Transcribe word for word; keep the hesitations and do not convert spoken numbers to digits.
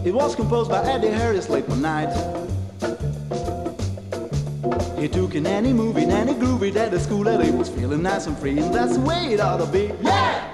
It was composed by Eddie Harris late one night. He took in any movie, any groovy that the school that he was feeling nice and free, and that's the way it ought to be. Yeah!